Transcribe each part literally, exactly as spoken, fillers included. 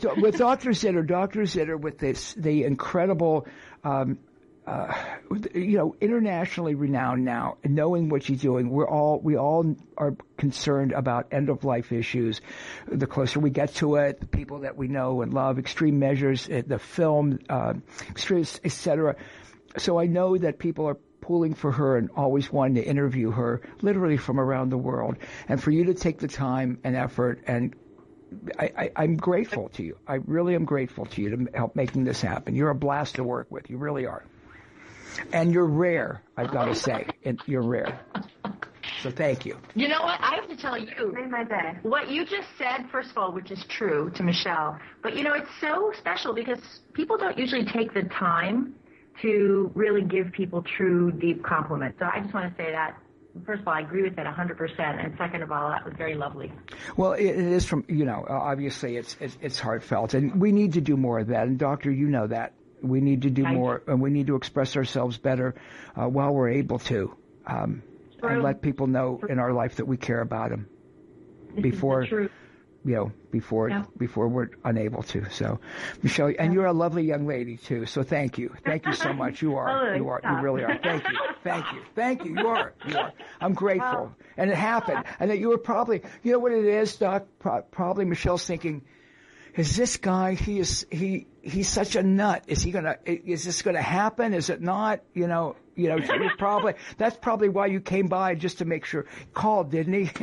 with Doctor Zitter, Doctor Zitter with this, the incredible, um, uh, you know, internationally renowned now, and knowing what she's doing, we're all, we all are concerned about end of life issues. The closer we get to it, the people that we know and love, Extreme Measures, the film, uh, et cetera. So I know that people are pulling for her and always wanting to interview her, literally from around the world. And for you to take the time and effort, and I, I, I'm grateful to you. I really am grateful to you to help making this happen. You're a blast to work with. You really are. And you're rare, I've got to say. And you're rare. So thank you. You know what? I have to tell you, Made my day. what you just said, first of all, which is true to Michelle, but you know, it's so special because people don't usually take the time to really give people true, deep compliments. So I just want to say that, first of all, I agree with that one hundred percent, and second of all, that was very lovely. Well, it, it is from, you know, obviously it's, it's it's heartfelt, and we need to do more of that. And Doctor, you know that. We need to do I more, and we need to express ourselves better uh, while we're able to, um, and let people know in our life that we care about them This before, is the truth. you know, before Yeah. before we're unable to. So, Michelle, and you're a lovely young lady too. So thank you, thank you so much. You are, Oh, you are, stop. you really are. Thank you, thank you, thank you. You are, you are. I'm grateful, and it happened. And that you were probably, you know what it is, Doc? Pro- probably Michelle's thinking, is this guy? He is he. He's such a nut. Is he gonna? Is this gonna happen? Is it not? You know. You know. You probably. That's probably why you came by, just to make sure. Called, didn't he?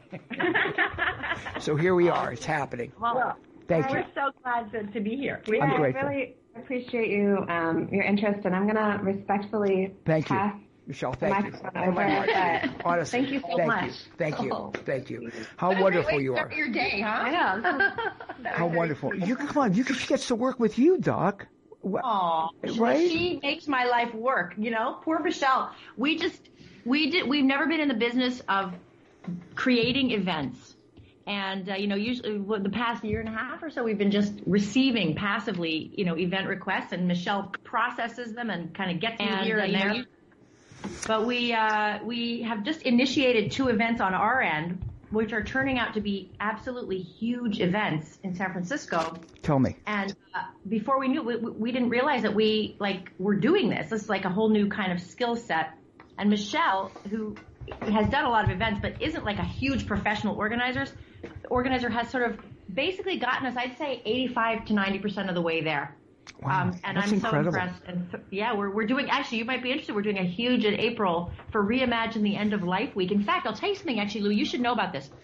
So here we are. It's happening. Well, Thank you. we're so glad to, to be here. We I'm I grateful. really appreciate you, um, your interest, and I'm going to respectfully Thank you, pass Michelle. the Thank you. microphone over. But Honestly, thank you so thank much. you, thank you, Oh. thank you. How wonderful you are. Your day, huh? I know. How wonderful. You come on. You she gets to work with you, Doc. Wha- Aw, Right? she makes my life work, you know? Poor Michelle. We just, we did, we've never been in the business of creating events. And, uh, you know, usually what, the past year and a half or so, we've been just receiving passively, you know, event requests, and Michelle processes them and kind of gets them here and there. You, but we, uh, we have just initiated two events on our end, which are turning out to be absolutely huge events in San Francisco. Tell me. And uh, before we knew, we, we didn't realize that we like were doing this. This is like a whole new kind of skill set. And Michelle, who has done a lot of events but isn't like a huge professional organizer, organizer has sort of basically gotten us, I'd say, eighty-five to ninety percent of the way there. Wow, um, and that's I'm incredible. so impressed. And th- yeah, we're we're doing. Actually, you might be interested. We're doing a huge in April for Reimagine the End of Life Week. In fact, I'll tell you something. Actually, Lou, you should know about this.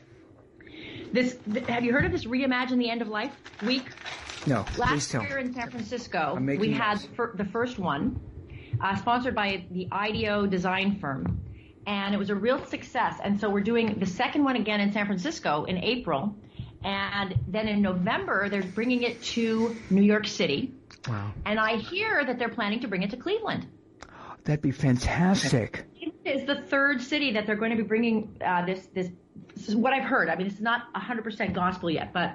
This th- have you heard of this Reimagine the End of Life Week? No, please Last tell year me. in San Francisco, I'm making we had notes. fir- the first one, uh, sponsored by the I D O design firm, and it was a real success. And so we're doing the second one again in San Francisco in April, and then in November they're bringing it to New York City. Wow, And I hear that they're planning to bring it to Cleveland. that'd be fantastic. It is the third city that they're going to be bringing uh, this, this. This is what I've heard. I mean, it's not one hundred percent gospel yet, but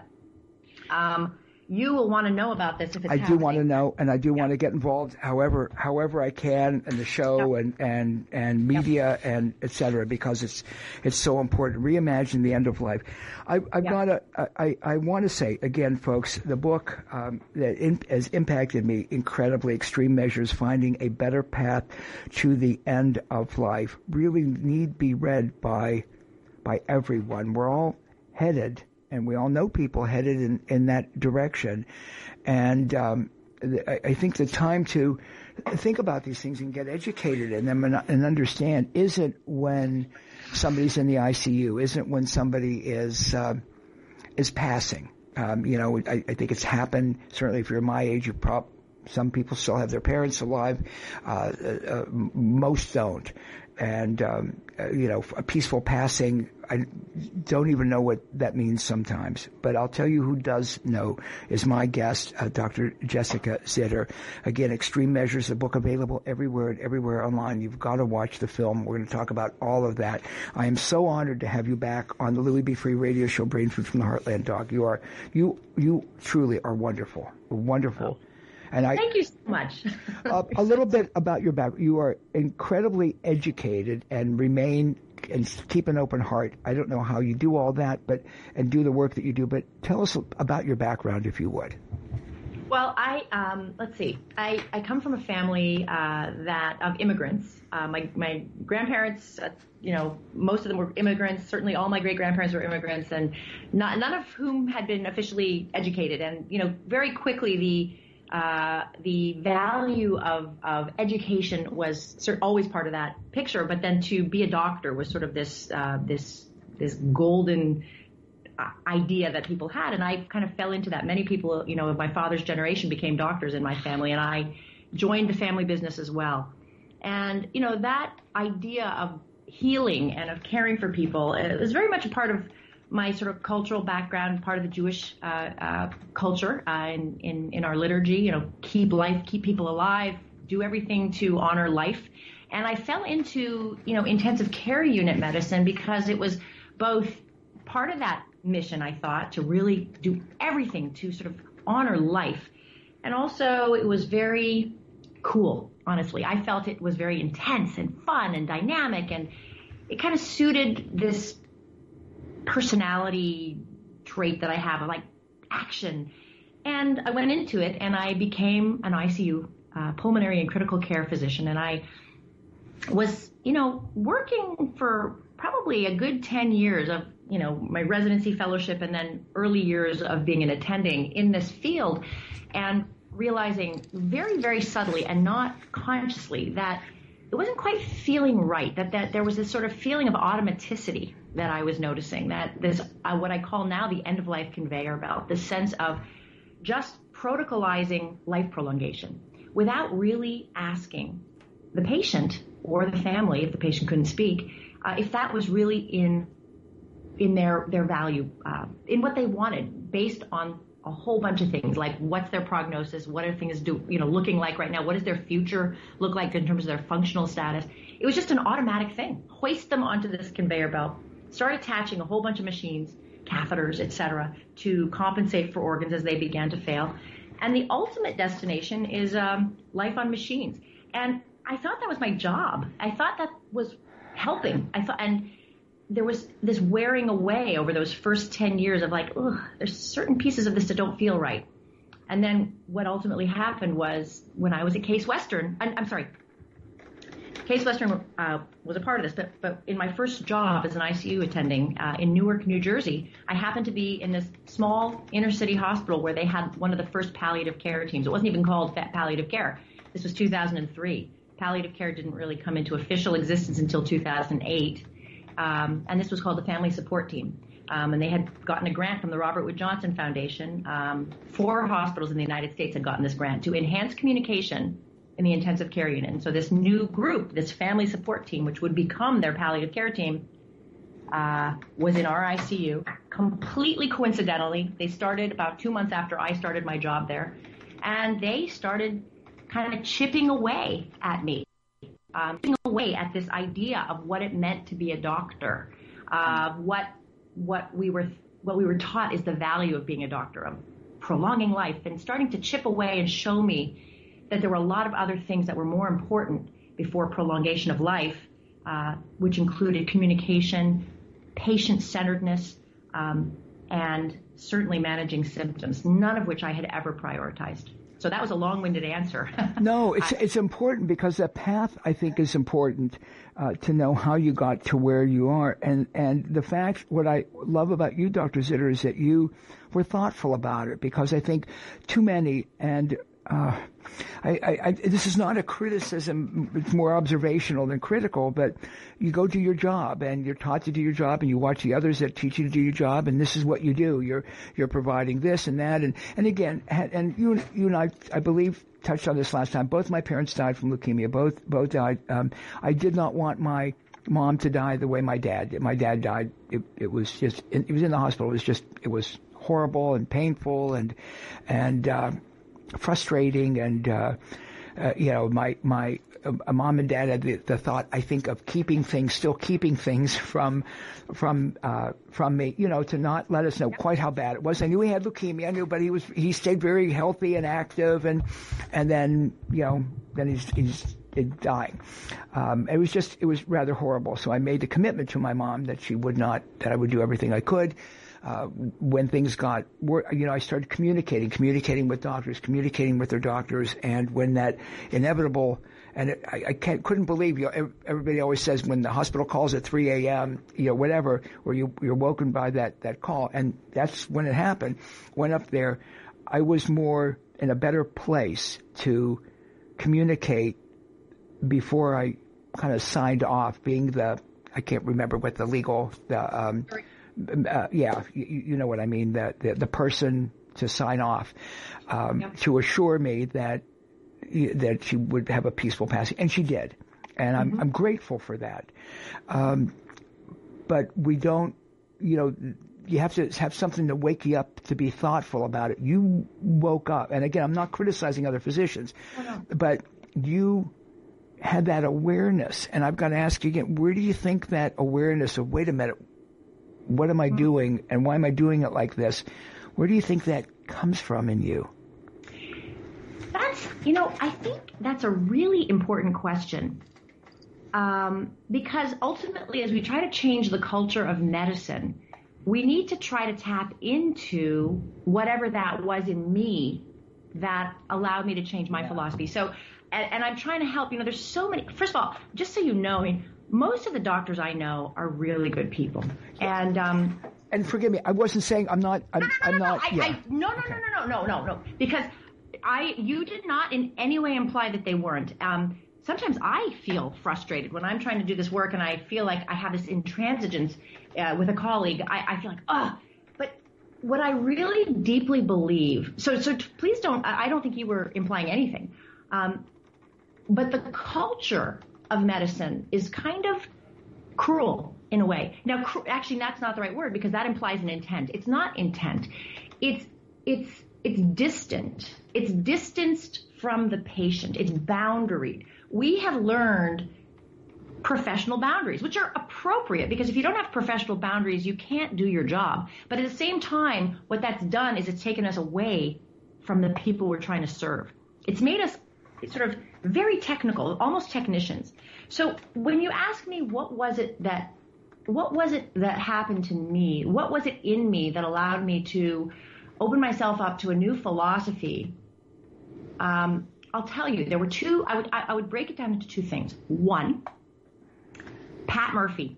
um, you will want to know about this if it's I do happening. want to know, and I do want to get involved, however, however I can, in the show and and and media and et cetera, because it's it's so important. Reimagine the End of Life. I, I've Yeah. got to. I I want to say again, folks, the book um, that in, has impacted me incredibly. Extreme Measures: Finding a Better Path to the End of Life. Really need be read by by everyone. We're all headed. And we all know people headed in, in that direction. And um, I, I think the time to think about these things and get educated in them and, and understand isn't when somebody's in the I C U, isn't when somebody is uh, is passing. Um, you know, I, I think it's happened. Certainly, if you're my age, you prob some people still have their parents alive. Uh, uh, most don't. And, um, uh, you know, a peaceful passing, I don't even know what that means sometimes. But I'll tell you who does know is my guest, uh, Doctor Jessica Zitter. Again, Extreme Measures, a book available everywhere and everywhere online. You've got to watch the film. We're going to talk about all of that. I am so honored to have you back on the Louie B. Free radio show, Brain Food from the Heartland, Doc. You are, you, you truly are wonderful. Wonderful. And I, Thank you so much. uh, a little bit about your background. You are incredibly educated and remain and keep an open heart. I don't know how you do all that, but and do the work that you do. But tell us about your background, if you would. Well, I um, let's see. I, I come from a family uh, that of immigrants. Uh, my my grandparents, uh, you know, most of them were immigrants. Certainly, all my great grandparents were immigrants, and not, none of whom had been officially educated. And you know, very quickly the uh, the value of of education was sort of always part of that picture. But then to be a doctor was sort of this uh, this this golden idea that people had, and I kind of fell into that. Many people, you know, of my father's generation became doctors in my family, and I joined the family business as well. And, you know, that idea of healing and of caring for people is very much a part of my sort of cultural background, part of the Jewish uh, uh, culture uh, in, in, in our liturgy, you know, keep life, keep people alive, do everything to honor life. And I fell into, you know, intensive care unit medicine because it was both part of that mission, I thought, to really do everything to sort of honor life. And also it was very cool, honestly. I felt it was very intense and fun and dynamic, and it kind of suited this personality trait that I have of like action. And I went into it and I became an I C U uh, pulmonary and critical care physician. And I was, you know, working for probably a good ten years of, you know, my residency fellowship and then early years of being an attending in this field, and realizing very, very subtly and not consciously that it wasn't quite feeling right, that, that there was this sort of feeling of automaticity that I was noticing, that this, uh, what I call now the end-of-life conveyor belt, this sense of just protocolizing life prolongation without really asking the patient or the family, if the patient couldn't speak, uh, if that was really in in their, their value, uh, in what they wanted, based on a whole bunch of things, like what's their prognosis, what are things do, you know, looking like right now, what does their future look like in terms of their functional status. It was just an automatic thing. Hoist them onto this conveyor belt, start attaching a whole bunch of machines, catheters, et cetera, to compensate for organs as they began to fail. And the ultimate destination is um, life on machines. And I thought that was my job. I thought that was helping. I thought, and there was this wearing away over those first ten years of like, ugh, there's certain pieces of this that don't feel right. And then what ultimately happened was when I was at Case Western, I'm, I'm sorry, Case Western uh, was a part of this, but, but in my first job as an I C U attending uh, in Newark, New Jersey, I happened to be in this small inner city hospital where they had one of the first palliative care teams. It wasn't even called palliative care. This was two thousand three. Palliative care didn't really come into official existence until two thousand eight. Um, and this was called the Family Support Team. Um, and they had gotten a grant from the Robert Wood Johnson Foundation. Um, four hospitals in the United States had gotten this grant to enhance communication in the intensive care unit. And so this new group, this Family Support Team, which would become their palliative care team, uh, was in our I C U. Completely coincidentally, they started about two months after I started my job there. And they started kind of chipping away at me. Um, chipping away at this idea of what it meant to be a doctor, uh, what what we were what we were taught is the value of being a doctor, of prolonging life, and starting to chip away and show me that there were a lot of other things that were more important before prolongation of life, uh, which included communication, patient-centeredness, um, and certainly managing symptoms, none of which I had ever prioritized. So that was a long-winded answer. No, it's it's important because the path, I think, is important uh, to know how you got to where you are. And, and the fact, what I love about you, Doctor Zitter, is that you were thoughtful about it, because I think too many, and uh, I, I, I, this is not a criticism, it's more observational than critical, but you go do your job and you're taught to do your job and you watch the others that teach you to do your job, and this is what you do. You're, you're providing this and that. And, and again, and you, you and I, I believe, touched on this last time. Both my parents died from leukemia. Both, both died. Um, I did not want my mom to die the way my dad did. My dad died. It, it was just, it was in the hospital. It was just, it was horrible and painful and, and, uh, frustrating, and uh, uh, you know, my my uh, mom and dad had the, the thought, I think, of keeping things, still keeping things from from uh, from me, you know, to not let us know quite how bad it was. I knew he had leukemia, I knew, but he was he stayed very healthy and active, and and then you know then he's he's dying. Um, it was just it was rather horrible. So I made the commitment to my mom that she would not that I would do everything I could. Uh, when things got, you know, I started communicating, communicating with doctors, communicating with their doctors, and when that inevitable, and it, I, I can't, couldn't believe, you know, everybody always says when the hospital calls at three a.m., you know, whatever, or you, you're woken by that, that call, and that's when it happened. Went up there, I was more in a better place to communicate before I kind of signed off, being the, I can't remember what the legal, the, um, Uh, yeah, you, you know what I mean. The, the the person to sign off, um, yep. to assure me that that she would have a peaceful passing, and she did, and I'm mm-hmm. I'm grateful for that. Um, but we don't, you know, you have to have something to wake you up to be thoughtful about it. You woke up, and again, I'm not criticizing other physicians, oh, no. but you had that awareness, and I've got to ask you again: where do you think that awareness of, wait a minute, what am I doing, and why am I doing it like this? Where do you think that comes from in you? That's, you know, I think that's a really important question. Um, because ultimately, as we try to change the culture of medicine, we need to try to tap into whatever that was in me that allowed me to change my yeah. philosophy. So, and, and I'm trying to help, you know, there's so many, first of all, just so you know, I mean, most of the doctors I know are really good people, and um, and forgive me, I wasn't saying I'm not. I'm, no, no, no, I'm no, not. I, yeah. I, no, no, okay. no, no, no, no, no, no. Because I, you did not in any way imply that they weren't. Um, sometimes I feel frustrated when I'm trying to do this work, and I feel like I have this intransigence uh, with a colleague. I, I feel like, oh, but what I really deeply believe. So, so t- please don't. I, I don't think you were implying anything. Um, but the culture of medicine is kind of cruel in a way. Now, cr- actually, that's not the right word, because that implies an intent. It's not intent. It's it's it's distant. It's distanced from the patient. It's boundaried. We have learned professional boundaries, which are appropriate, because if you don't have professional boundaries, you can't do your job. But at the same time, what that's done is it's taken us away from the people we're trying to serve. It's made us sort of very technical, almost technicians. So when you ask me what was it that what was it that happened to me, what was it in me that allowed me to open myself up to a new philosophy, um, I'll tell you, there were two, I would I, I would break it down into two things. One, Pat Murphy.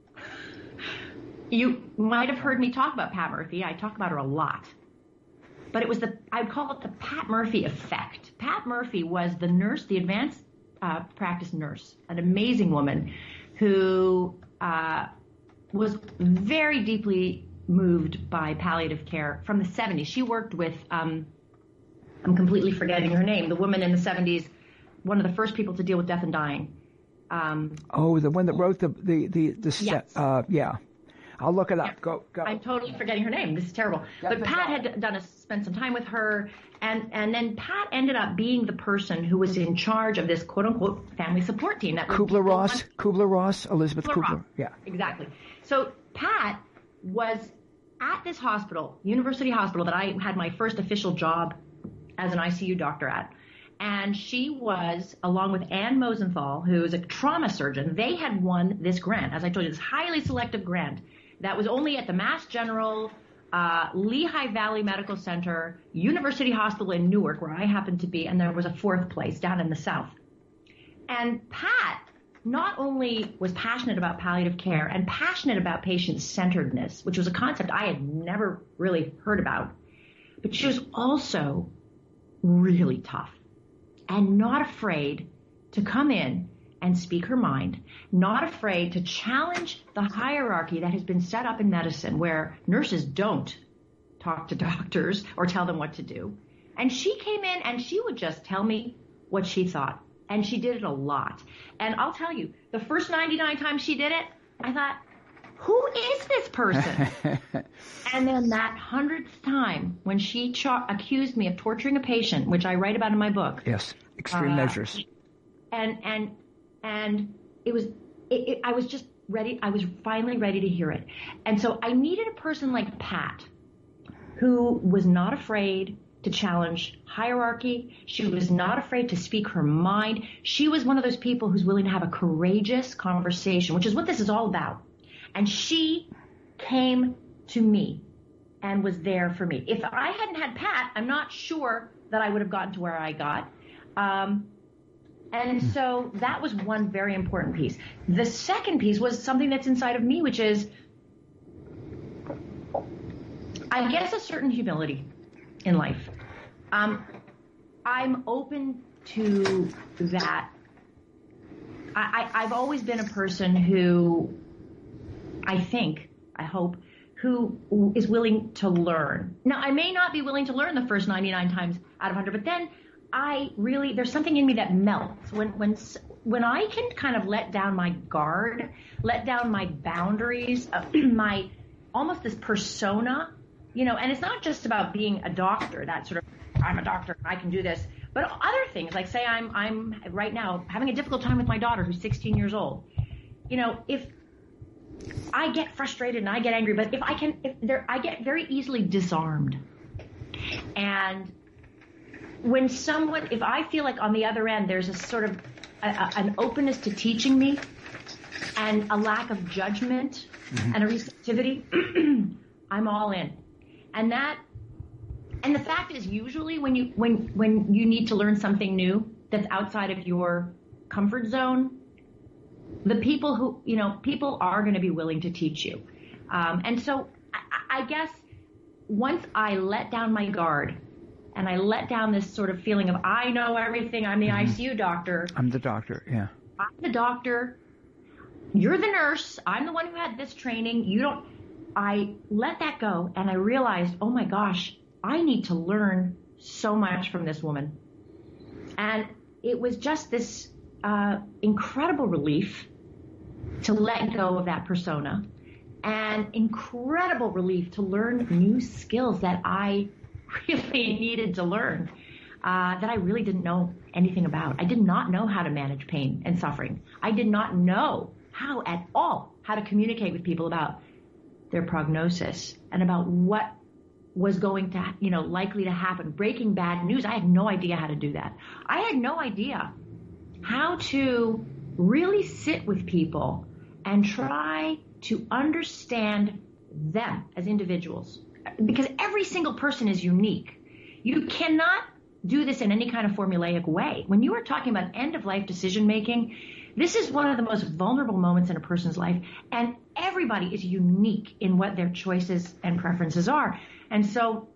You might have heard me talk about Pat Murphy. I talk about her a lot. But it was the, I would call it the Pat Murphy effect. Pat Murphy was the nurse, the advanced uh, practice nurse, an amazing woman who uh, was very deeply moved by palliative care from the seventies. She worked with, um, I'm completely forgetting her name, the woman in the seventies, one of the first people to deal with death and dying. Um, oh, the one that wrote the, the, the, the yes. uh, yeah. I'll look it up. Yeah. Go, go. I'm totally forgetting her name. This is terrible. Death but Pat had done a, spent some time with her, and, and then Pat ended up being the person who was in charge of this quote-unquote family support team. That Kubler-Ross, Kubler-Ross, Elizabeth Kubler. Kubler-Ross. Yeah. Exactly. So Pat was at this hospital, University Hospital, that I had my first official job as an I C U doctor at. And she was, along with Ann Mosenthal, who is a trauma surgeon, they had won this grant, as I told you, this highly selective grant that was only at the Mass General, uh, Lehigh Valley Medical Center, University Hospital in Newark, where I happened to be, and there was a fourth place down in the south. And Pat not only was passionate about palliative care and passionate about patient-centeredness, which was a concept I had never really heard about, but she was also really tough and not afraid to come in and speak her mind, not afraid to challenge the hierarchy that has been set up in medicine where nurses don't talk to doctors or tell them what to do. And she came in and she would just tell me what she thought. And she did it a lot. And I'll tell you, the first ninety-nine times she did it, I thought, who is this person? And then that hundredth time when she cha- accused me of torturing a patient, which I write about in my book. Yes, extreme uh, measures. And and and it was, it, it, I was just ready. I was finally ready to hear it. And so I needed a person like Pat, who was not afraid to challenge hierarchy. She was not afraid to speak her mind. She was one of those people who's willing to have a courageous conversation, which is what this is all about. And she came to me and was there for me. If I hadn't had Pat, I'm not sure that I would have gotten to where I got. Um, and so that was one very important piece. The second piece was something that's inside of me, which is, I guess, a certain humility in life. Um, I'm open to that. I, I, I've always been a person who, I think, I hope, who is willing to learn. Now, I may not be willing to learn the first ninety-nine times out of one hundred, but then I really, there's something in me that melts. When, when, when I can kind of let down my guard, let down my boundaries, uh, my, almost this persona, you know, and it's not just about being a doctor, that sort of, I'm a doctor, I can do this, but other things, like say I'm, I'm right now having a difficult time with my daughter who's sixteen years old. You know, if I get frustrated and I get angry, but if I can, if there, I get very easily disarmed. And when someone, if I feel like on the other end, there's a sort of a, a, an openness to teaching me and a lack of judgment mm-hmm. and a receptivity, I'm all in. And that, and the fact is, usually when you when when you need to learn something new that's outside of your comfort zone, the people who, you know, people are going to be willing to teach you. Um, and so I, I guess once I let down my guard and I let down this sort of feeling of, I know everything, I'm the mm-hmm. I C U doctor. I'm the doctor, yeah. I'm the doctor. You're the nurse. I'm the one who had this training. You don't. I let that go and I realized, oh my gosh, I need to learn so much from this woman. And it was just this uh, incredible relief to let go of that persona, and incredible relief to learn new skills that I really needed to learn, uh, that I really didn't know anything about. I did not know how to manage pain and suffering. I did not know how at all how to communicate with people about their prognosis and about what was going to, you know, likely to happen. Breaking bad news. I had no idea how to do that. I had no idea how to really sit with people and try to understand them as individuals. Because every single person is unique. You cannot do this in any kind of formulaic way. When you are talking about end-of-life decision-making, this is one of the most vulnerable moments in a person's life, and everybody is unique in what their choices and preferences are. And so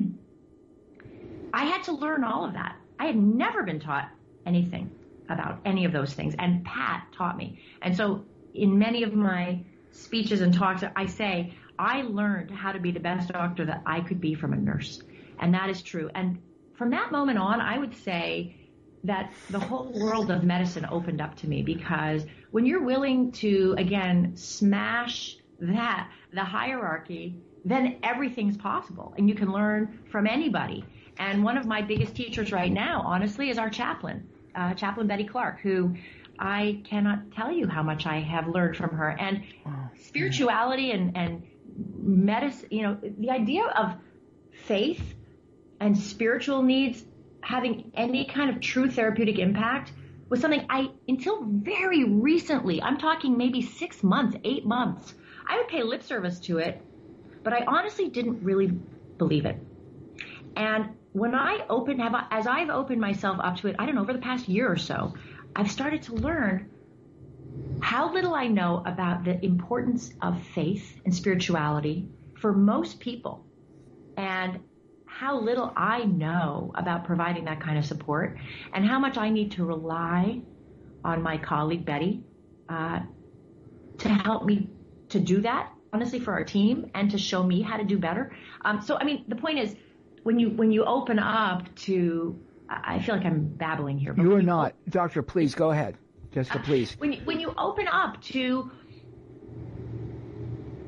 I had to learn all of that. I had never been taught anything about any of those things, and Pat taught me. And so in many of my speeches and talks, I say, I learned how to be the best doctor that I could be from a nurse. And that is true. And from that moment on, I would say that the whole world of medicine opened up to me, because when you're willing to, again, smash that, the hierarchy, then everything's possible and you can learn from anybody. And one of my biggest teachers right now, honestly, is our chaplain, uh, Chaplain Betty Clark, who I cannot tell you how much I have learned from her. And spirituality and, and medicine, you know, the idea of faith and spiritual needs having any kind of true therapeutic impact was something I, until very recently, I'm talking maybe six months, eight months, I would pay lip service to it, but I honestly didn't really believe it. And when I opened, have, as I've opened myself up to it, I don't know, over the past year or so, I've started to learn how little I know about the importance of faith and spirituality for most people, and how little I know about providing that kind of support, and how much I need to rely on my colleague Betty uh, to help me to do that, honestly, for our team, and to show me how to do better. Um, so, I mean, the point is, when you when you open up to, I feel like I'm babbling here. But you are not. Doctor, please, go ahead. Jessica, please. When you, when you open up to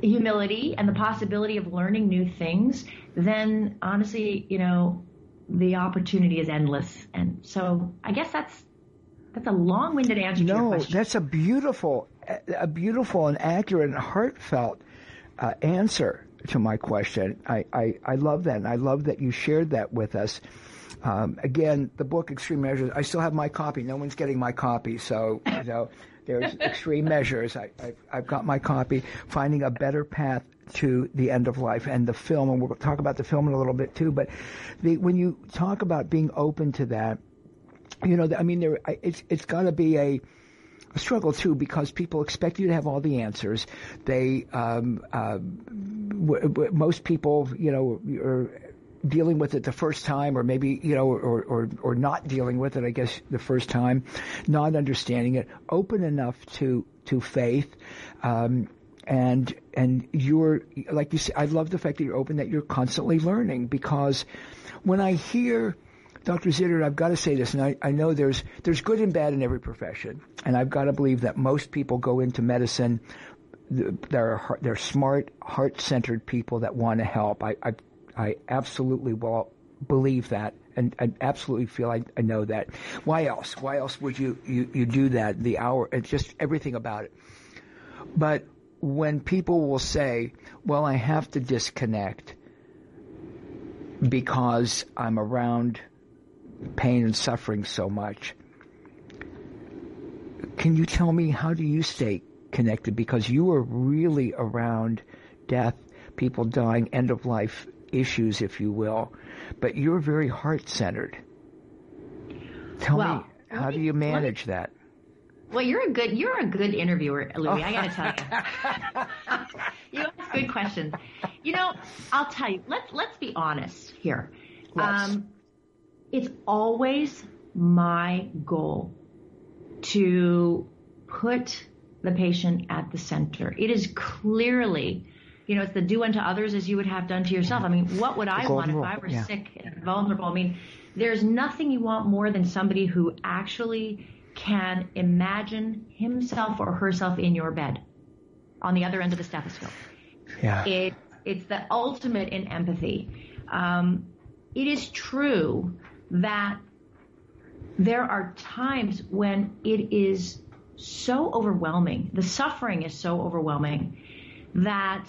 humility and the possibility of learning new things, then honestly, you know, the opportunity is endless. And so I guess that's that's a long-winded answer no, to your question. No, that's a beautiful, a beautiful and accurate and heartfelt uh, answer to my question. I, I, I love that, and I love that you shared that with us. Um, again, the book Extreme Measures, I still have my copy. No one's getting my copy, so you know, there's Extreme Measures. I, I've, I've got my copy, Finding a Better Path to the End of Life, and the film, and we'll talk about the film in a little bit too, but the, when you talk about being open to that, you know, I mean, there, it's it's got to be a, a struggle too, because people expect you to have all the answers. They, um, uh, w- w- most people, you know, are dealing with it the first time, or maybe, you know, or, or, or not dealing with it, I guess, the first time, not understanding it, open enough to, to faith, um, and, and you're, like you said, I love the fact that you're open, that you're constantly learning, because when I hear Doctor Zittert, I've got to say this, and I, I know there's there's good and bad in every profession, and I've got to believe that most people go into medicine, they're they're smart, heart-centered people that want to help. I I, I absolutely will believe that, and I absolutely feel I, I know that. Why else? Why else would you, you, you do that? The hour, it's just everything about it. But when people will say, well, I have to disconnect because I'm around pain and suffering so much. Can you tell me, how do you stay connected? Because you are really around death, people dying, end of life issues, if you will, but you're very heart-centered. Tell well, me, how me, do you manage me, that? Well, you're a good you're a good interviewer, Louie. Oh. I got to tell you, you ask good questions. You know, I'll tell you. Let's let's be honest here. Yes. Um, It's always my goal to put the patient at the center. It is clearly, you know, it's the do unto others as you would have done to yourself. I mean, what would I want if I were yeah. sick and vulnerable? I mean, there's nothing you want more than somebody who actually can imagine himself or herself in your bed on the other end of the stethoscope. Yeah. It, it's the ultimate in empathy. Um, it is true that there are times when it is so overwhelming, the suffering is so overwhelming that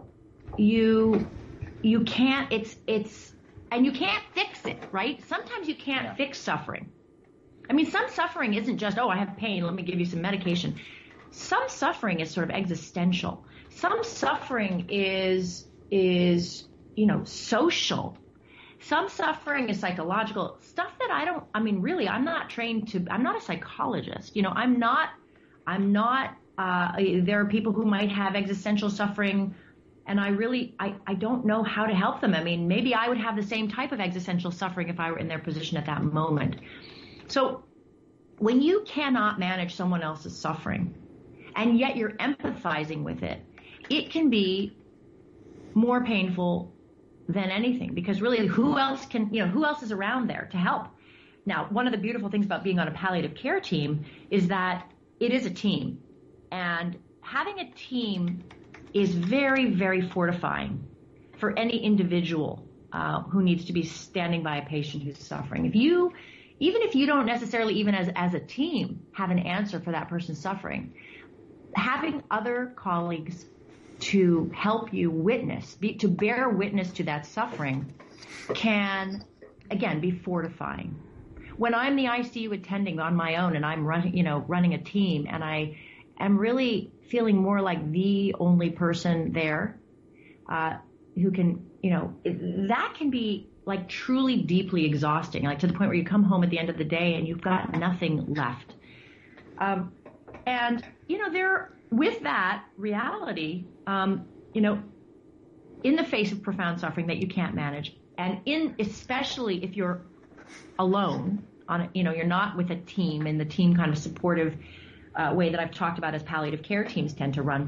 you you can't, it's, it's, and you can't fix it, right? Sometimes you can't yeah. fix suffering. I mean, some suffering isn't just, oh, I have pain, let me give you some medication. Some suffering is sort of existential. Some suffering is, is, you know, social. Some suffering is psychological, stuff that I don't, I mean, really, I'm not trained to, I'm not a psychologist. You know, I'm not, I'm not, uh, there are people who might have existential suffering, and I really, I, I don't know how to help them. I mean, maybe I would have the same type of existential suffering if I were in their position at that moment. So when you cannot manage someone else's suffering, and yet you're empathizing with it, it can be more painful than anything, because really who else can, you know, who else is around there to help? Now, one of the beautiful things about being on a palliative care team is that it is a team, and having a team is very, very fortifying for any individual uh, who needs to be standing by a patient who's suffering. If you, even if you don't necessarily even as, as a team have an answer for that person's suffering, having other colleagues to help you witness, be, to bear witness to that suffering can, again, be fortifying. When I'm the I C U attending on my own and I'm running, you know, running a team, and I am really feeling more like the only person there uh, who can, you know, it, that can be like truly deeply exhausting, like to the point where you come home at the end of the day and you've got nothing left. Um, and, you know, there, with that reality, um, you know, in the face of profound suffering that you can't manage, and in, especially if you're alone on a, you know, you're not with a team, in the team kind of supportive uh, way that I've talked about as palliative care teams tend to run,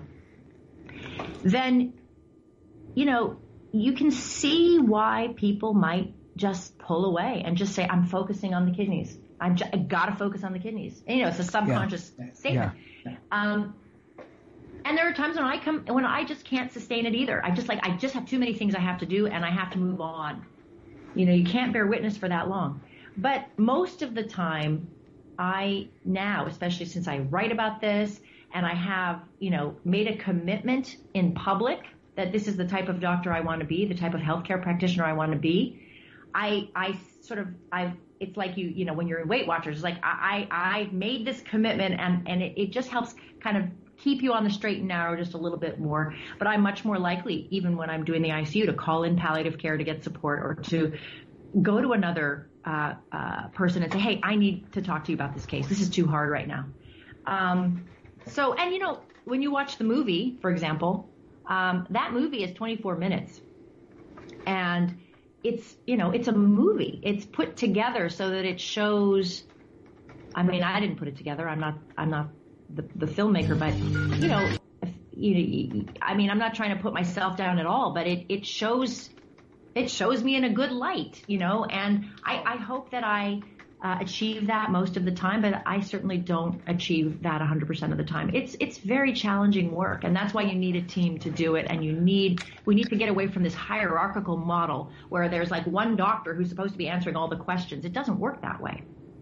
then, you know, you can see why people might just pull away and just say, I'm focusing on the kidneys. I'm just, I got to focus on the kidneys. And, you know, it's a subconscious yeah. statement. Yeah. Um, And there are times when I come, when I just can't sustain it either. I just like, I just have too many things I have to do and I have to move on. You know, you can't bear witness for that long. But most of the time, I now, especially since I write about this and I have, you know, made a commitment in public that this is the type of doctor I want to be, the type of healthcare practitioner I want to be, I, I sort of, I've, it's like you, you know, when you're in Weight Watchers, it's like I, I, I've made this commitment and, and it, it just helps kind of keep you on the straight and narrow just a little bit more. But I'm much more likely, even when I'm doing the I C U, to call in palliative care to get support or to go to another uh, uh, person and say, hey, I need to talk to you about this case. This is too hard right now. Um, so, and you know, when you watch the movie, for example, um, that movie is twenty-four minutes. And it's, you know, it's a movie. It's put together so that it shows, I mean, I didn't put it together. I'm not, I'm not the, the filmmaker, but, you know, if, you know, I mean, I'm not trying to put myself down at all, but it, it shows, it shows me in a good light, you know, and I, I hope that I uh, achieve that most of the time, but I certainly don't achieve that one hundred percent of the time. It's, it's very challenging work, and that's why you need a team to do it, and you need, we need to get away from this hierarchical model where there's like one doctor who's supposed to be answering all the questions. It doesn't work that way.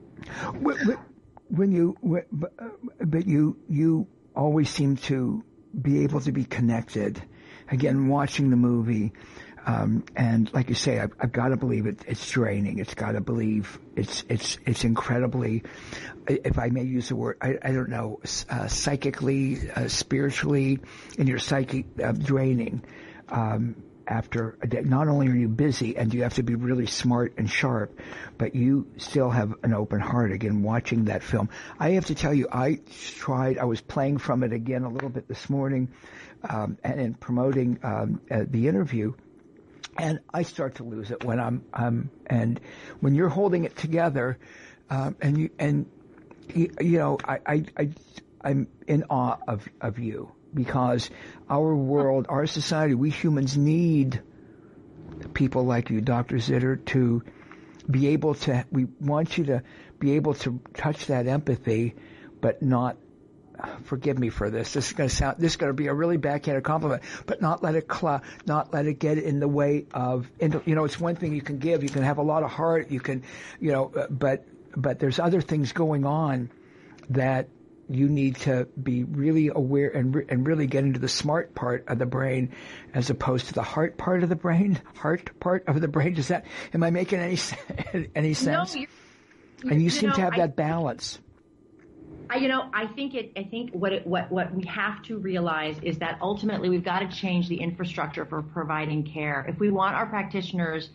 When you, but you, you always seem to be able to be connected. Again, watching the movie, um, and like you say, I've, I've got to believe it. It's draining. It's got to believe it's it's it's incredibly, if I may use the word, I, I don't know, uh, psychically, uh, spiritually, in your psyche, uh, draining. Um, after a day, not only are you busy and you have to be really smart and sharp, but you still have an open heart. Again, watching that film, I have to tell you, I tried. I was playing from it again a little bit this morning, um, and in promoting um, uh, the interview. And I start to lose it when I'm, um, and when you're holding it together, um, and you, and you, you know, I, I, I, I'm in awe of, of you, because our world, our society, we humans need people like you, Doctor Zitter, to be able to, we want you to be able to touch that empathy, but not, forgive me for this. This is going to sound, this is going to be a really backhanded compliment, but not let it, cl- not let it get in the way of, you know, it's one thing you can give. You can have a lot of heart. You can, you know, but, but there's other things going on that you need to be really aware and re- and really get into the smart part of the brain as opposed to the heart part of the brain, heart part of the brain. Does that, am I making any, any sense? No, you're, you're, and you, you seem know, to have I, that balance. I, you know, I think it, I think what it, what, what we have to realize is that ultimately we've got to change the infrastructure for providing care. If we want our practitioners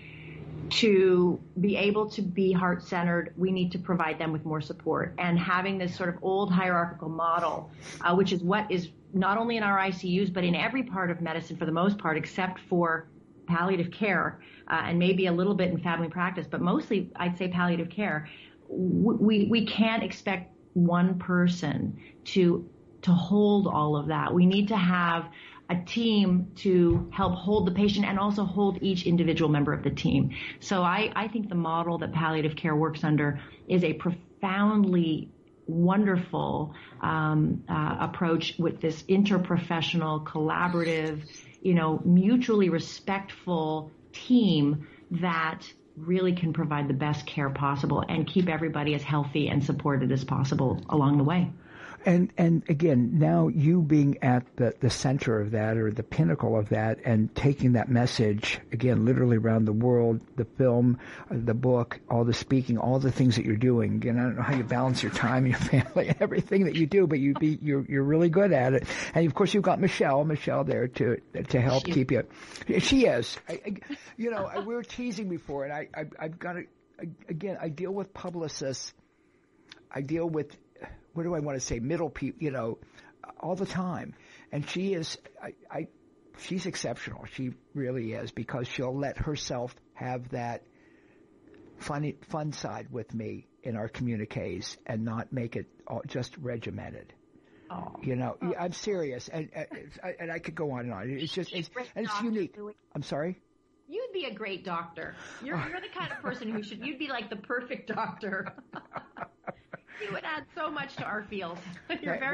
to be able to be heart-centered, we need to provide them with more support. And having this sort of old hierarchical model, uh, which is what is not only in our I C Us, but in every part of medicine for the most part, except for palliative care, uh, and maybe a little bit in family practice, but mostly I'd say palliative care. We, we can't expect one person to, to hold all of that. We need to have a team to help hold the patient and also hold each individual member of the team. So I, I think the model that palliative care works under is a profoundly wonderful um, uh, approach with this interprofessional, collaborative, you know, mutually respectful team that really can provide the best care possible and keep everybody as healthy and supported as possible along the way. And and again, now you being at the, the center of that, or the pinnacle of that, and taking that message, again, literally around the world, the film, the book, all the speaking, all the things that you're doing. Again, I don't know how you balance your time, your family, and everything that you do, but you be, you're, you're really good at it. And of course, you've got Michelle, Michelle there to to help she, keep you. She is. I, I, you know, I, we were teasing before, and I, I, I've got to, again, I deal with publicists. I deal with, what do I want to say, middle people, you know, all the time. And she is, I, I, she's exceptional. She really is, because she'll let herself have that funny, fun side with me in our communiques and not make it all just regimented. Oh. You know, oh. I'm serious. And, and, and I could go on and on. It's just, it's, and it's unique. I'm sorry? You'd be a great doctor. You're, you're the kind of person who should, you'd be like the perfect doctor. You would add so much to our field. You're very, well,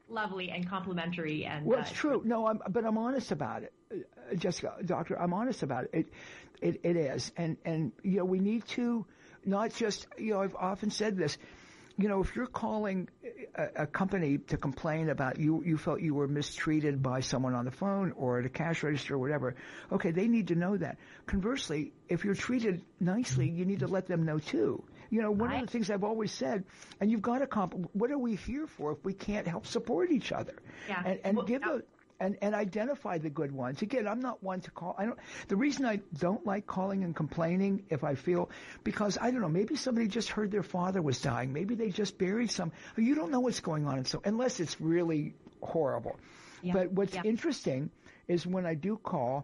lovely and complimentary. And well, it's uh, true. No, I'm, but I'm honest about it, uh, Jessica, Doctor. I'm honest about it. It, it, it is, and and you know, we need to not just, you know, I've often said this. You know, if you're calling a, a company to complain about you, you felt you were mistreated by someone on the phone or at a cash register or whatever, okay, they need to know that. Conversely, if you're treated nicely, you need to let them know too. You know, one right. of the things I've always said, and you've got to comp- what are we here for if we can't help support each other? Yeah. And, and well, give uh, a, and, and identify the good ones. Again, I'm not one to call. I don't. The reason I don't like calling and complaining, if I feel, because I don't know, maybe somebody just heard their father was dying. Maybe they just buried some. You don't know what's going on, and so unless it's really horrible. Yeah. But what's yeah. interesting is when I do call.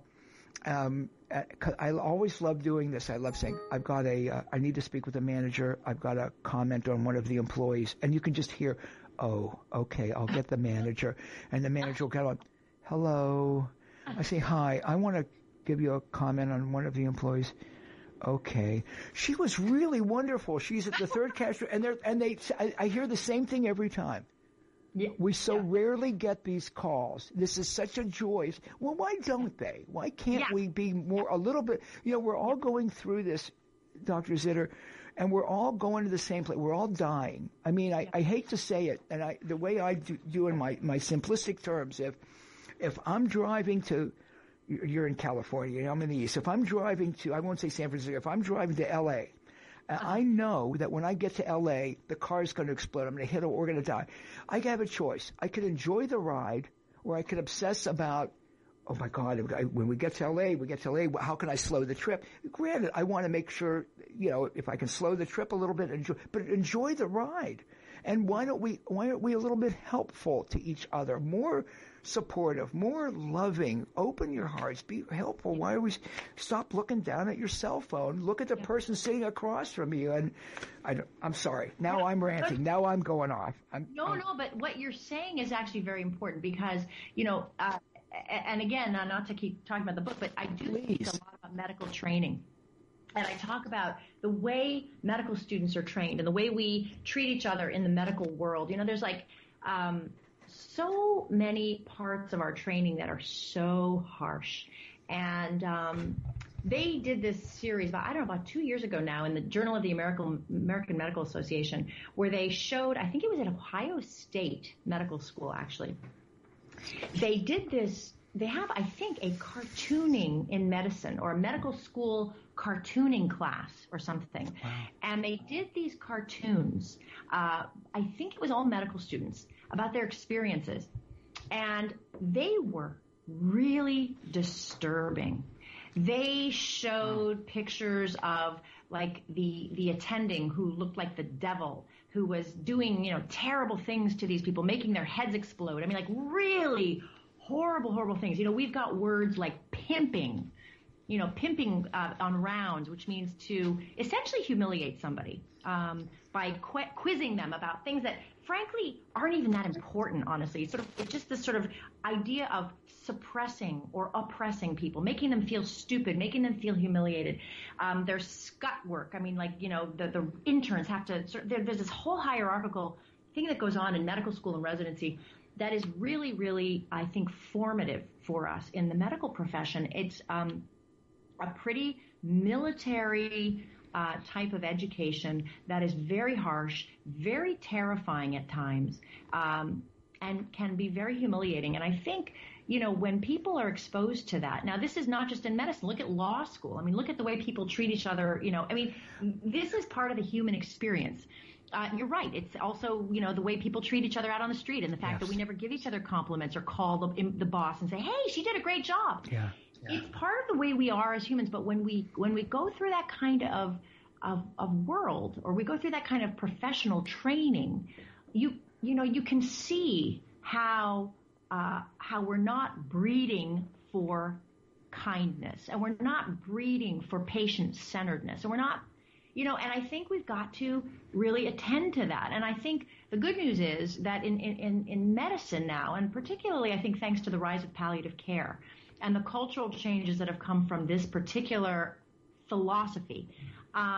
Um, I always love doing this. I love saying, I've got a, uh, I need to speak with a manager. I've got a comment on one of the employees, and you can just hear, oh, okay, I'll get the manager, and the manager will get on. Hello. I say, hi, I want to give you a comment on one of the employees. Okay. She was really wonderful. She's at the third cash, and they and they, I, I hear the same thing every time. Yeah. We so yeah. rarely get these calls. This is such a joy. Well, why don't they? Why can't yeah. we be more, a little bit, you know, we're all going through this, Doctor Zitter, and we're all going to the same place. We're all dying. I mean, I, yeah. I hate to say it, and I, the way I do, do in my, my simplistic terms, if, if I'm driving to, you're in California, I'm in the East. If I'm driving to, I won't say San Francisco, if I'm driving to L A, uh-huh. I know that when I get to L A, the car is going to explode. I'm going to hit it, we're going to die. I have a choice. I could enjoy the ride, or I could obsess about, oh my God, when we get to L A, we get to L A, how can I slow the trip? Granted, I want to make sure, you know, if I can slow the trip a little bit, enjoy, but enjoy the ride. And why don't we, why aren't we a little bit helpful to each other? More supportive, more loving, open your hearts, be helpful. Why are we, stop looking down at your cell phone, look at the yeah. person sitting across from you. And I don't, I'm sorry. Now yeah. I'm ranting. Now I'm going off. I'm, no, I'm, no, but what you're saying is actually very important because, you know, uh, and again, not to keep talking about the book, but I do Please. speak a lot about medical training. And I talk about the way medical students are trained and the way we treat each other in the medical world. You know, there's like um, so many parts of our training that are so harsh. And um, they did this series about, I don't know, about two years ago now in the Journal of the American, American Medical Association, where they showed, I think it was at Ohio State Medical School, actually. They did this, they have, I think, a cartooning in medicine or a medical school cartooning class or something. Wow. And they did these cartoons, uh, I think it was all medical students, about their experiences. And they were really disturbing. They showed wow. pictures of like the the attending who looked like the devil, who was doing, you know, terrible things to these people, making their heads explode. I mean, like really horrible, horrible things. You know, we've got words like pimping, you know, pimping uh, on rounds, which means to essentially humiliate somebody um, by qu- quizzing them about things that, frankly, aren't even that important, honestly. It's, sort of, it's just this sort of idea of suppressing or oppressing people, making them feel stupid, making them feel humiliated. Um, there's scut work. I mean, like, you know, the, the interns have to sort of, there, there's this whole hierarchical thing that goes on in medical school and residency that is really, really, I think, formative for us in the medical profession. It's um, a pretty military uh, type of education that is very harsh, very terrifying at times, um, and can be very humiliating. And I think, you know, when people are exposed to that, now this is not just in medicine, look at law school. I mean, look at the way people treat each other, you know, I mean, this is part of the human experience. Uh, you're right. It's also, you know, the way people treat each other out on the street and the fact yes. that we never give each other compliments or call the, the boss and say, hey, she did a great job. Yeah. Yeah. It's part of the way we are as humans. But when we when we go through that kind of, of of world, or we go through that kind of professional training, you you know, you can see how uh, how we're not breeding for kindness, and we're not breeding for patient-centeredness, and we're not, you know, and I think we've got to really attend to that. And I think the good news is that in, in, in medicine now, and particularly I think thanks to the rise of palliative care and the cultural changes that have come from this particular philosophy, um,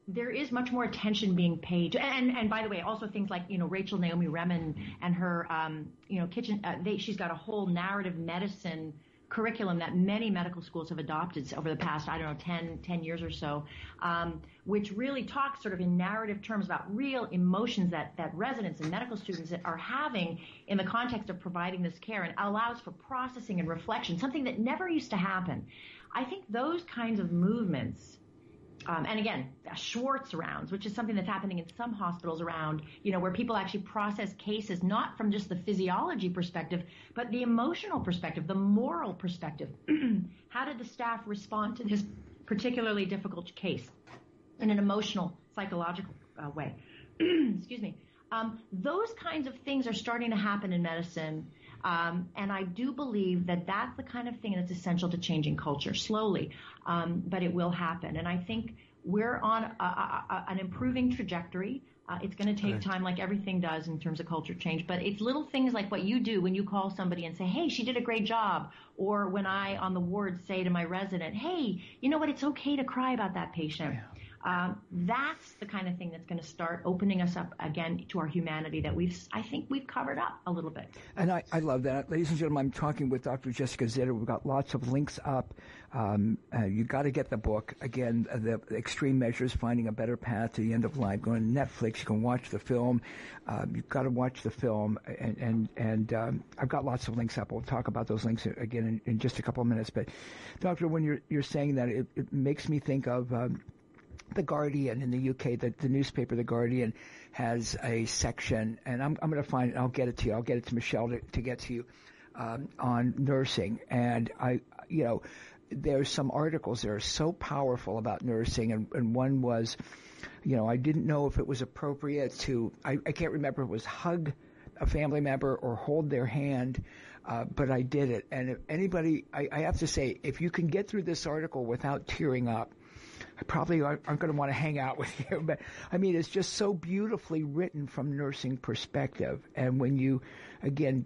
there is much more attention being paid to, and, and by the way, also things like, you know, Rachel Naomi Remen and her, um, you know, kitchen, uh, they, she's got a whole narrative medicine curriculum that many medical schools have adopted over the past, I don't know, ten, ten years or so, um, which really talks sort of in narrative terms about real emotions that, that residents and medical students are having in the context of providing this care, and allows for processing and reflection, something that never used to happen. I think those kinds of movements, Um, and again, Schwartz rounds, which is something that's happening in some hospitals around, you know, where people actually process cases not from just the physiology perspective, but the emotional perspective, the moral perspective. How did the staff respond to this particularly difficult case in an emotional, psychological uh, way? Excuse me. Um, those kinds of things are starting to happen in medicine. Um, and I do believe that that's the kind of thing that's essential to changing culture slowly, um, but it will happen. And I think we're on a, a, a, an improving trajectory. Uh, it's going to take time, like everything does in terms of culture change. But it's little things like what you do when you call somebody and say, hey, she did a great job. Or when I, on the ward, say to my resident, hey, you know what, it's okay to cry about that patient. Yeah. Um, that's the kind of thing that's going to start opening us up again to our humanity that we've, I think we've covered up a little bit. And I, I love that. Ladies and gentlemen, I'm talking with Doctor Jessica Zitter. We've got lots of links up. Um, uh, you got to get the book. Again, the Extreme Measures, Finding a Better Path to the End of Life. Go on Netflix. You can watch the film. Um, you've got to watch the film. And, and, and um, I've got lots of links up. We'll talk about those links again in, in just a couple of minutes. But, Doctor, when you're, you're saying that, it, it makes me think of um, The Guardian in the U K, the, the newspaper The Guardian has a section, and I'm, I'm going to find it, I'll get it to you, I'll get it to Michelle to, to get to you, um, on nursing. And I, you know, there's some articles that are so powerful about nursing, and, and one was, you know, I didn't know if it was appropriate to, I, I can't remember if it was hug a family member or hold their hand, uh, but I did it. And if anybody, I, I have to say, if you can get through this article without tearing up, I probably aren't going to want to hang out with you, but I mean, it's just so beautifully written from nursing perspective. And when you, again,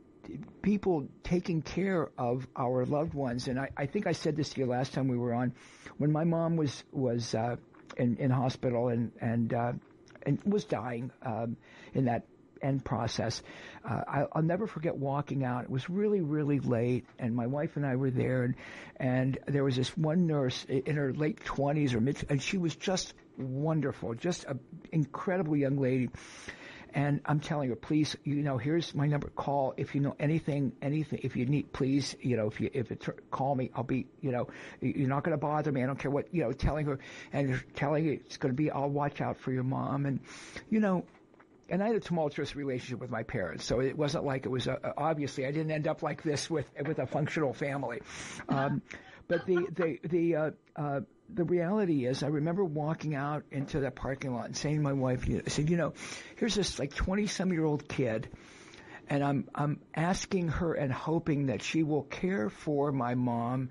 people taking care of our loved ones, and I, I think I said this to you last time we were on, when my mom was was uh, in, in hospital and and uh, and was dying um, in that end process. Uh, I, I'll never forget walking out. It was really, really late, and my wife and I were there, and and there was this one nurse in her late twenties or mid, and she was just wonderful, just an incredible young lady. And I'm telling her, please, you know, here's my number. Call if you know anything, anything. If you need, please, you know, if you if it's call me, I'll be, you know, you're not going to bother me. I don't care what, you know, telling her and telling her it's going to be. I'll watch out for your mom, and you know. And I had a tumultuous relationship with my parents, so it wasn't like it was a, obviously I didn't end up like this with with a functional family. Um, but the the the uh, uh, the reality is, I remember walking out into the parking lot and saying to my wife, I said, you know, here's this like twenty some year old kid, and I'm I'm asking her and hoping that she will care for my mom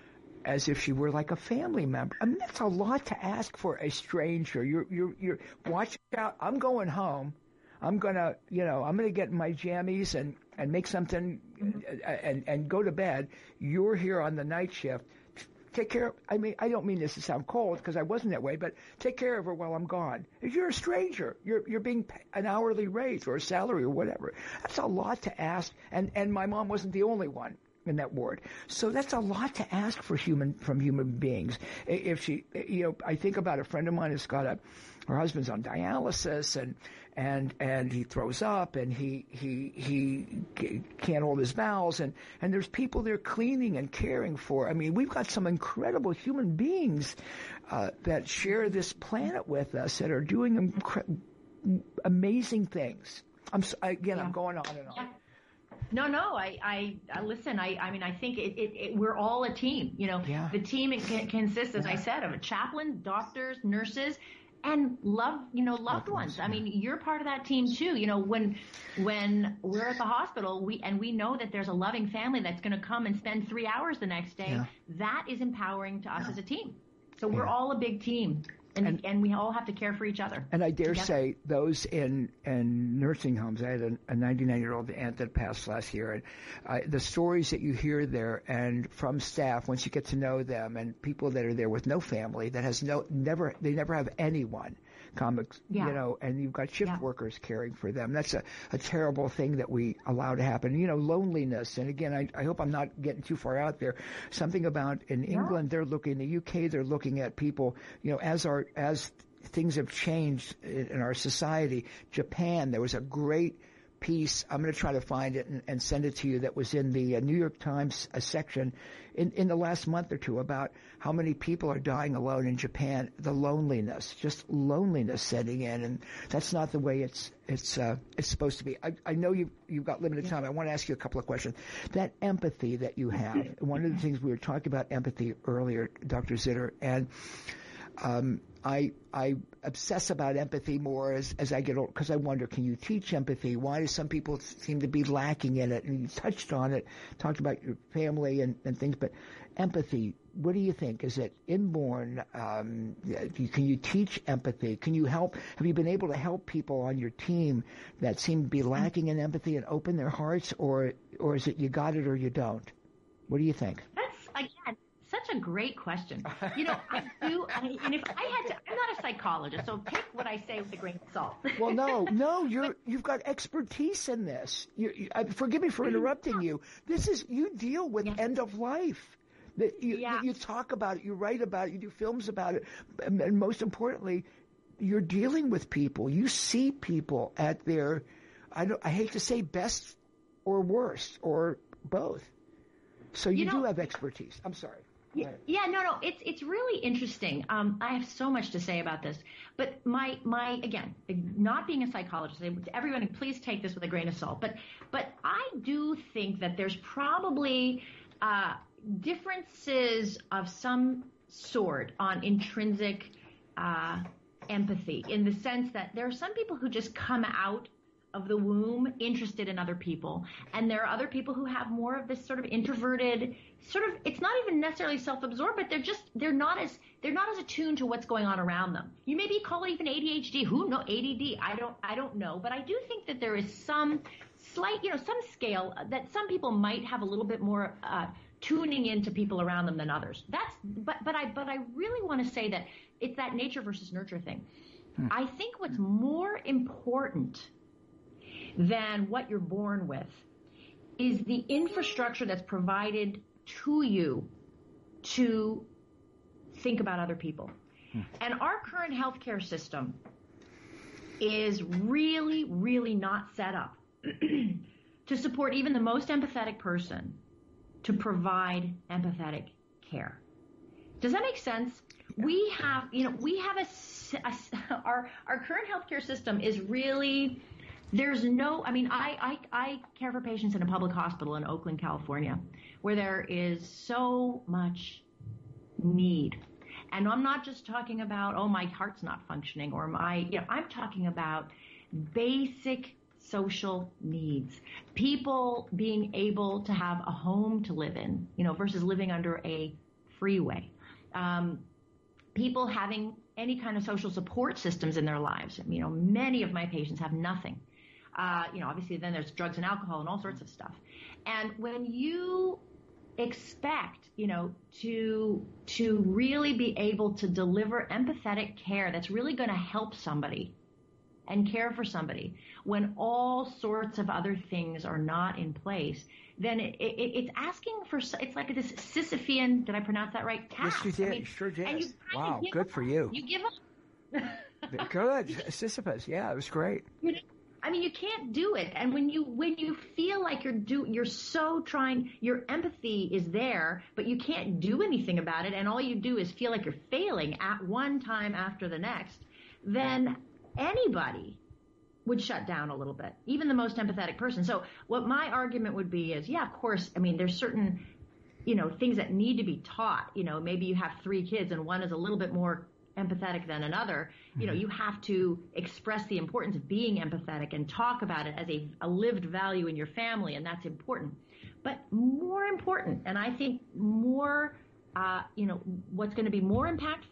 as if she were like a family member. I mean, that's a lot to ask for a stranger. You're, you're, you're, watch out. I'm going home. I'm gonna, you know, I'm gonna get my jammies and, and make something and, and, and go to bed. You're here on the night shift. Take care of, I mean, I don't mean this to sound cold because I wasn't that way, but take care of her while I'm gone. You're a stranger. You're, you're being paid an hourly rate or a salary or whatever. That's a lot to ask. And, and my mom wasn't the only one in that ward. So that's a lot to ask for human, from human beings. If she, you know, I think about a friend of mine who's got a, her husband's on dialysis and, and, and he throws up and he, he, he can't hold his bowels and, and there's people there cleaning and caring for. I mean, we've got some incredible human beings, uh, that share this planet with us that are doing incre- amazing things. I'm, again, yeah. I'm going on and on. Yeah. No, no, I, I, I listen, I, I mean, I think it, it, it, we're all a team, you know, yeah. The team can, consists, as yeah. I said, of a chaplain, doctors, nurses, and love, you know, loved, loved ones. ones. I mean, you're part of that team too. You know, when, when we're at the hospital, we, and we know that there's a loving family that's going to come and spend three hours the next day. Yeah. That is empowering to us yeah. as a team. So we're yeah. all a big team. And, and, and we all have to care for each other. And I dare together. say those in, in nursing homes, I had a, a ninety-nine-year-old aunt that passed last year, and uh, the stories that you hear there and from staff, once you get to know them, and people that are there with no family, that has no, never, they never have anyone, comics, yeah. you know, and you've got shift yeah. workers caring for them. That's a, a terrible thing that we allow to happen. You know, loneliness. And again, I, I hope I'm not getting too far out there. Something about in yeah. England, they're looking, in the U K, they're looking at people, you know, as our, as things have changed in our society. Japan, there was a great piece, I'm going to try to find it and, and send it to you, that was in the uh, New York Times uh, section in, in the last month or two about how many people are dying alone in Japan, the loneliness, just loneliness setting in, and that's not the way it's it's uh, it's supposed to be. I, I know you've, you've got limited time. I want to ask you a couple of questions. That empathy that you have, one of the things we were talking about empathy earlier, Doctor Zitter, and Um, I I obsess about empathy more as, as I get older, because I wonder, can you teach empathy? Why do some people seem to be lacking in it? And you touched on it, talked about your family and, and things, but empathy, what do you think? Is it inborn? Um, can you teach empathy? Can you help? Have you been able to help people on your team that seem to be lacking in empathy and open their hearts, or or is it you got it or you don't? What do you think? That's, again, such a great question. You know, I do, I, and if I had to, I'm not a psychologist, so take what I say with a grain of salt. Well, no, no, you're, you've got expertise in this. You, you, uh, forgive me for interrupting you. This is, you deal with yes. end of life. That you, yeah. you talk about it, you write about it, you do films about it, and, and most importantly, you're dealing with people. You see people at their, I don't, I hate to say best or worst or both. So you, you know, do have expertise. I'm sorry. Yeah, yeah, no, no, it's it's really interesting. Um, I have so much to say about this, but my my again, not being a psychologist, everyone, please take this with a grain of salt. But but I do think that there's probably uh, differences of some sort on intrinsic uh, empathy, in the sense that there are some people who just come out of the womb interested in other people, and there are other people who have more of this sort of introverted sort of, it's not even necessarily self-absorbed, but they're just, they're not as, they're not as attuned to what's going on around them. You maybe call it even A D H D. Who know? A D D. I don't, I don't know, but I do think that there is some slight, you know, some scale that some people might have a little bit more, uh, tuning into people around them than others. That's, but, but I, but I really want to say that it's that nature versus nurture thing. Hmm. I think what's more important than what you're born with is the infrastructure that's provided to you to think about other people. Hmm. And our current healthcare system is really, really not set up to support even the most empathetic person to provide empathetic care. Does that make sense? Yeah. We have, you know, we have a, a our our current healthcare system is really, there's no, I mean, I, I, I care for patients in a public hospital in Oakland, California, where there is so much need. And I'm not just talking about, oh, my heart's not functioning, or my, you know, I'm talking about basic social needs. People being able to have a home to live in, you know, versus living under a freeway. Um, people having any kind of social support systems in their lives. You know, many of my patients have nothing. Uh, you know, obviously then there's drugs and alcohol and all sorts of stuff. And when you expect, you know, to, to really be able to deliver empathetic care that's really going to help somebody and care for somebody when all sorts of other things are not in place, then it, it, it's asking for, it's like this Sisyphean, did I pronounce that right? Task. Yes, you did. I mean, sure did. And you wow, good up. for you. You give up. Good. Sisyphus. Yeah, it was great. You know, I mean, you can't do it. And when you when you feel like you're do you're so trying, your empathy is there, but you can't do anything about it, and all you do is feel like you're failing at one time after the next, then anybody would shut down a little bit, even the most empathetic person. So what my argument would be is, yeah, of course, I mean, there's certain, you know, things that need to be taught. You know, maybe you have three kids and one is a little bit more empathetic than another. You know, you have to express the importance of being empathetic and talk about it as a, a lived value in your family, and that's important. But more important, and I think more, uh, you know, what's going to be more impactful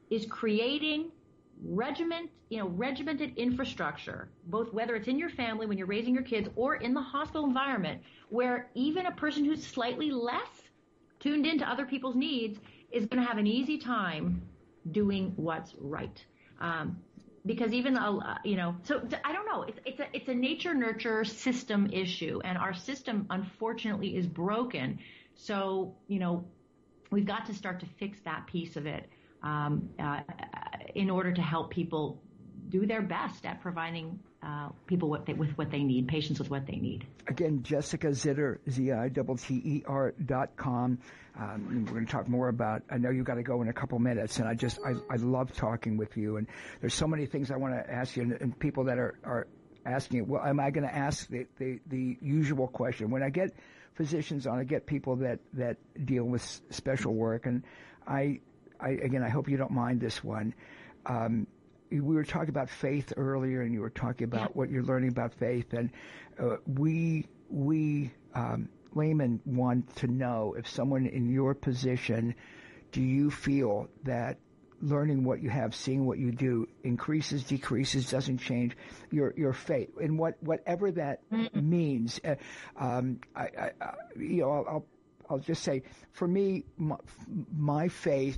is creating regiment, you know, regimented infrastructure, both whether it's in your family when you're raising your kids or in the hospital environment, where even a person who's slightly less tuned into other people's needs is going to have an easy time doing what's right. Um, because even, uh, you know, so I don't know, it's, it's a, it's a nature nurture system issue, and our system unfortunately is broken. So, you know, we've got to start to fix that piece of it. Um, uh, in order to help people do their best at providing uh, people what they, with what they need, patients with what they need. Again, Jessica Zitter, Z I T T E R dot com. Um, we're going to talk more about, I know you got to go in a couple minutes, and I just, I, I love talking with you, and there's so many things I want to ask you, and, and people that are, are asking, well, am I going to ask the, the, the usual question? When I get physicians on, I get people that, that deal with special work, and I, I, again, I hope you don't mind this one. Um, we were talking about faith earlier, and you were talking about yeah. what you're learning about faith. And uh, we, we um, laymen want to know, if someone in your position, do you feel that learning what you have, seeing what you do, increases, decreases, doesn't change your your faith, and what whatever that mm-hmm. means? Uh, um, I, I, I, you know, I'll, I'll I'll just say, for me, my, my faith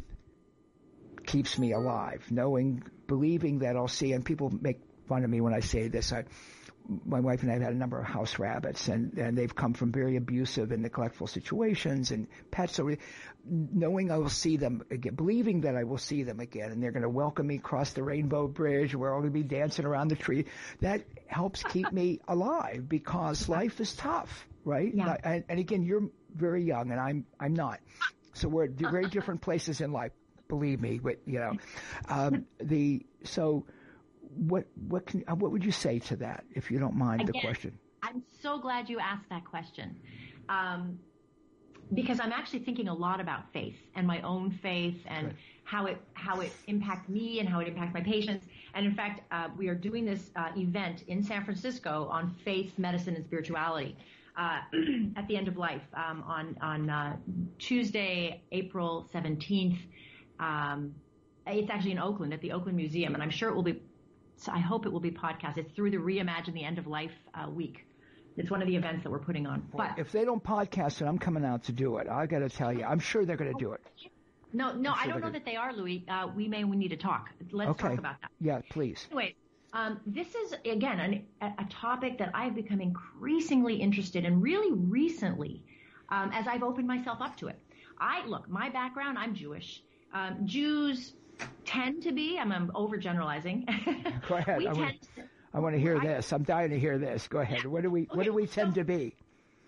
keeps me alive, knowing, believing that I'll see, and people make fun of me when I say this. I, my wife and I have had a number of house rabbits, and, and they've come from very abusive and neglectful situations, and pets. So knowing I will see them again, believing that I will see them again, and they're going to welcome me across the Rainbow Bridge, we're all going to be dancing around the tree, that helps keep me alive, because life is tough, right? Yeah. And, and again, you're very young, and I'm I'm not. So we're at very different places in life. Believe me, but, you know, um, the so what what can what would you say to that, if you don't mind Again, the question? I'm so glad you asked that question, um, because I'm actually thinking a lot about faith and my own faith, and Good. how it how it impacts me and how it impacts my patients. And in fact, uh, we are doing this uh, event in San Francisco on faith, medicine, and spirituality. Uh, at the end of life um, on on uh, Tuesday, April seventeenth. Um, it's actually in Oakland at the Oakland Museum, and I'm sure it will be, so I hope it will be podcast. It's through the Reimagine the End of Life uh, week. It's one of the events that we're putting on. Well, but if they don't podcast it, I'm coming out to do it. I got to tell you, I'm sure they're going to do it. No, no, sure I don't know gonna... that they are, Louis. Uh, we may we need to talk. Let's okay. talk about that. Yeah, please. Anyway, um, this is, again, an, a, a topic that I've become increasingly interested in really recently um, as I've opened myself up to it. I Look, my background, I'm Jewish. Um, Jews tend to be, I'm, I'm overgeneralizing. Go ahead. we I, tend want, to, I want to hear I, this. I'm dying to hear this. Go ahead. What do we okay, What do we tend so, to be?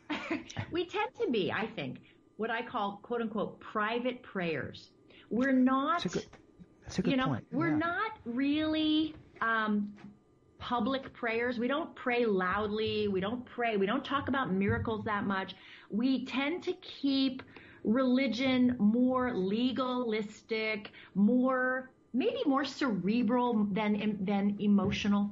We tend to be, I think, what I call, quote unquote, private prayers. We're not, that's a good, that's a good you know, point. we're yeah. not really um, public prayers. We don't pray loudly. We don't pray. We don't talk about miracles that much. We tend to keep religion more legalistic, more, maybe more cerebral than, than emotional.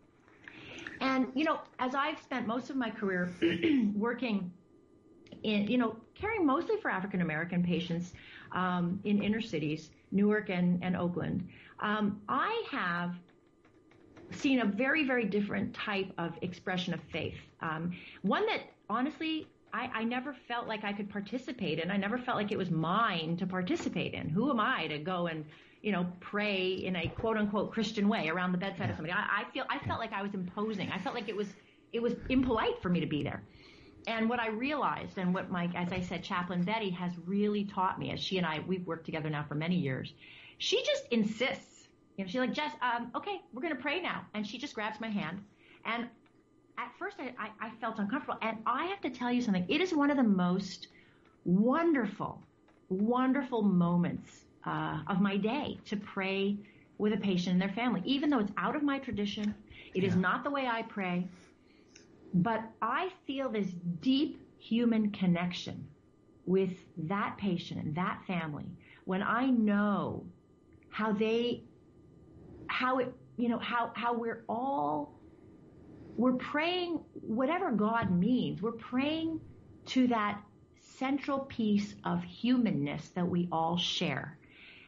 And, you know, as I've spent most of my career working in, you know, caring mostly for African American patients um, in inner cities, Newark and, and Oakland, um, I have seen a very, very different type of expression of faith. Um, one that, honestly, I, I never felt like I could participate in. I never felt like it was mine to participate in. Who am I to go and, you know, pray in a quote unquote Christian way around the bedside yeah. of somebody? I, I feel I felt like I was imposing. I felt like it was it was impolite for me to be there. And what I realized, and what my, as I said, Chaplain Betty has really taught me, as she and I, we've worked together now for many years, she just insists. You know, she's like, Jess, um, okay, we're going to pray now. And she just grabs my hand. And at first I, I, I felt uncomfortable. And I have to tell you something. It is one of the most wonderful, wonderful moments uh, of my day to pray with a patient and their family, even though it's out of my tradition. It yeah. is not the way I pray. But I feel this deep human connection with that patient and that family when I know how they, how it, you know, how, how we're all, we're praying whatever God means. We're praying to that central piece of humanness that we all share.